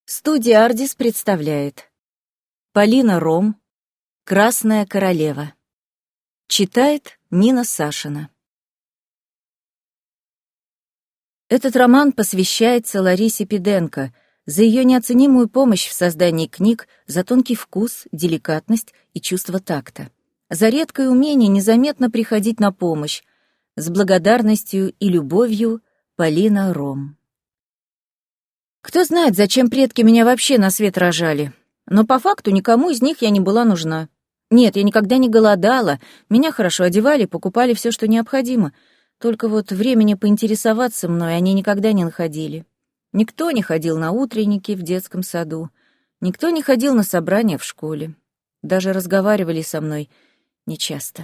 Студия «Ардис» представляет Полина Ром «Красная королева». Читает Нина Сашина. Этот роман посвящается Ларисе Пиденко за ее неоценимую помощь в создании книг, за тонкий вкус, деликатность и чувство такта, за редкое умение незаметно приходить на помощь. С благодарностью и любовью, Полина Ром. Кто знает, зачем предки меня вообще на свет рожали, но по факту никому из них я не была нужна. Нет, я никогда не голодала, меня хорошо одевали, покупали все, что необходимо, только вот времени поинтересоваться мной они никогда не находили. Никто не ходил на утренники в детском саду, никто не ходил на собрания в школе, даже разговаривали со мной нечасто.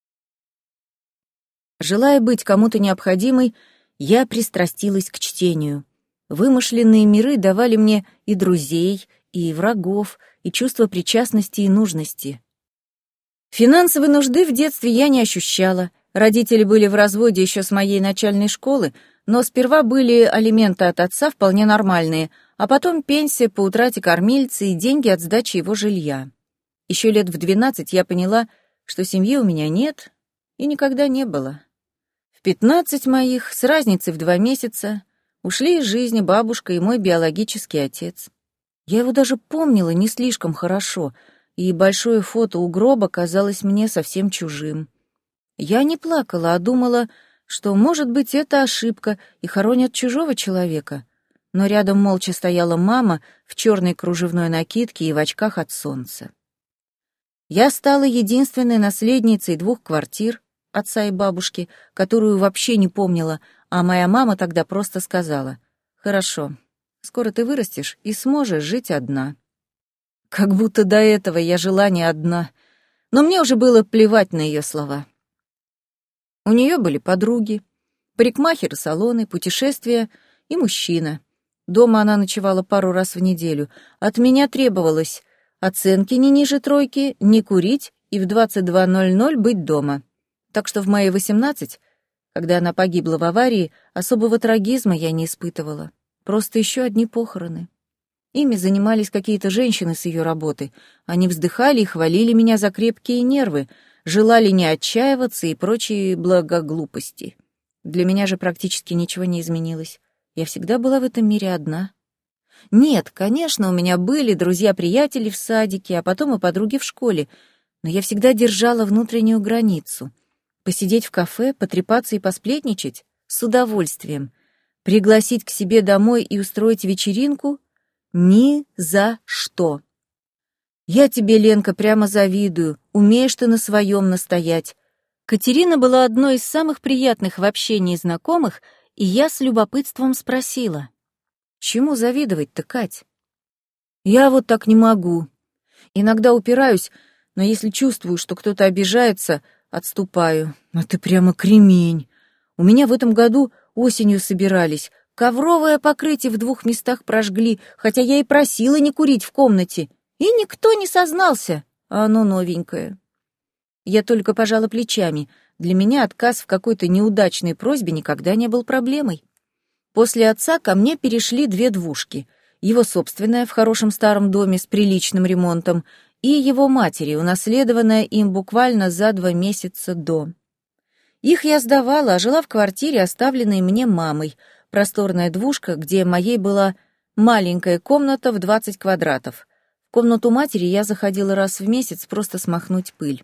Желая быть кому-то необходимой, я пристрастилась к чтению. Вымышленные миры давали мне и друзей, и врагов, и чувство причастности и нужности. Финансовой нужды в детстве я не ощущала. Родители были в разводе еще с моей начальной школы, но сперва были алименты от отца вполне нормальные, а потом пенсия по утрате кормильца и деньги от сдачи его жилья. Еще лет в 12 я поняла, что семьи у меня нет и никогда не было. В 15 моих, с разницей в 2 месяца, ушли из жизни бабушка и мой биологический отец. Я его даже помнила не слишком хорошо, и большое фото у гроба казалось мне совсем чужим. Я не плакала, а думала, что, может быть, это ошибка, и хоронят чужого человека. Но рядом молча стояла мама в черной кружевной накидке и в очках от солнца. Я стала единственной наследницей 2 квартир, отца и бабушки, которую вообще не помнила, а моя мама тогда просто сказала: «Хорошо, скоро ты вырастешь и сможешь жить одна». Как будто до этого я жила не одна, но мне уже было плевать на ее слова. У нее были подруги, парикмахеры, салоны, путешествия и мужчина. Дома она ночевала пару раз в неделю. От меня требовалось оценки не ниже 3, не курить и в 22:00 быть дома. Так что в мои 18, когда она погибла в аварии, особого трагизма я не испытывала. Просто еще одни похороны. Ими занимались какие-то женщины с ее работы. Они вздыхали и хвалили меня за крепкие нервы, желали не отчаиваться и прочие благоглупости. Для меня же практически ничего не изменилось. Я всегда была в этом мире одна. Нет, конечно, у меня были друзья-приятели в садике, а потом и подруги в школе, но я всегда держала внутреннюю границу. Посидеть в кафе, потрепаться и посплетничать — с удовольствием. Пригласить к себе домой и устроить вечеринку — ни за что. Я тебе, Ленка, прямо завидую, умеешь ты на своем настоять. Катерина была одной из самых приятных в общении знакомых, и я с любопытством спросила: «Чему завидовать-то, Кать?» «Я вот так не могу. Иногда упираюсь, но если чувствую, что кто-то обижается, отступаю. А ты прямо кремень. У меня в этом году осенью собирались. Ковровое покрытие в 2 местах прожгли, хотя я и просила не курить в комнате. И никто не сознался, а оно новенькое». Я только пожала плечами. Для меня отказ в какой-то неудачной просьбе никогда не был проблемой. После отца ко мне перешли 2 двушки. Его собственная в хорошем старом доме с приличным ремонтом и его матери, унаследованная им буквально за 2 месяца до. Их я сдавала, а жила в квартире, оставленной мне мамой. Просторная двушка, где моей была маленькая комната в 20 квадратов. В комнату матери я заходила раз в месяц просто смахнуть пыль.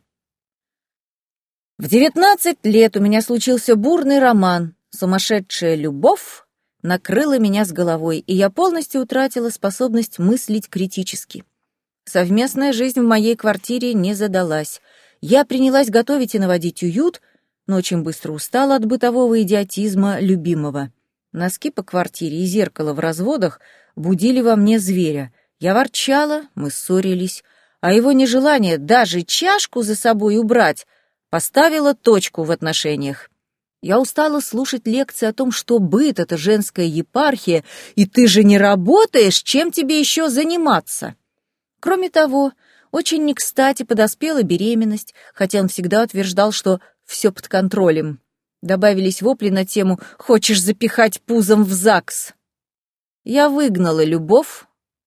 В 19 лет у меня случился бурный роман. Сумасшедшая любовь накрыла меня с головой, и я полностью утратила способность мыслить критически. Совместная жизнь в моей квартире не задалась. Я принялась готовить и наводить уют, но очень быстро устала от бытового идиотизма любимого. Носки по квартире и зеркало в разводах будили во мне зверя. Я ворчала, мы ссорились, а его нежелание даже чашку за собой убрать поставило точку в отношениях. Я устала слушать лекции о том, что быт — это женская епархия, и ты же не работаешь, чем тебе еще заниматься? Кроме того, очень не кстати подоспела беременность, хотя он всегда утверждал, что все под контролем. Добавились вопли на тему «Хочешь запихать пузом в ЗАГС?». Я выгнала любовь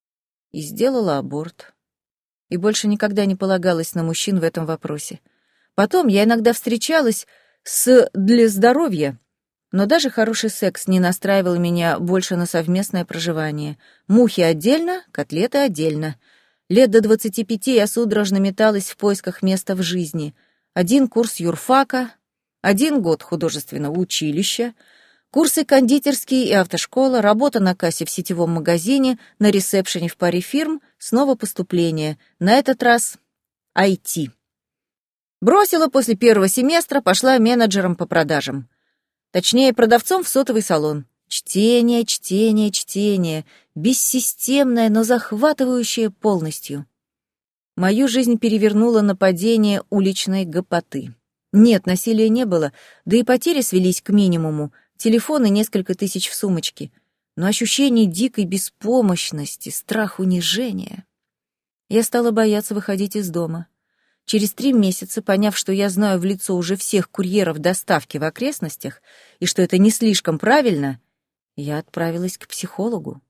и сделала аборт. И больше никогда не полагалась на мужчин в этом вопросе. Потом я иногда встречалась для здоровья, но даже хороший секс не настраивал меня больше на совместное проживание. Мухи отдельно, котлеты отдельно. Лет до 25 я судорожно металась в поисках места в жизни. 1 курс юрфака, 1 год художественного училища, курсы кондитерские и автошкола, работа на кассе в сетевом магазине, на ресепшене в паре фирм, снова поступление. На этот раз IT. Бросила после первого семестра, пошла менеджером по продажам. Точнее, продавцом в сотовый салон. Чтение, чтение, чтение. Бессистемное, но захватывающее полностью. Мою жизнь перевернуло нападение уличной гопоты. Нет, насилия не было, да и потери свелись к минимуму. Телефон и несколько тысяч в сумочке. Но ощущение дикой беспомощности, страх унижения. Я стала бояться выходить из дома. Через 3 месяца, поняв, что я знаю в лицо уже всех курьеров доставки в окрестностях и что это не слишком правильно, я отправилась к психологу.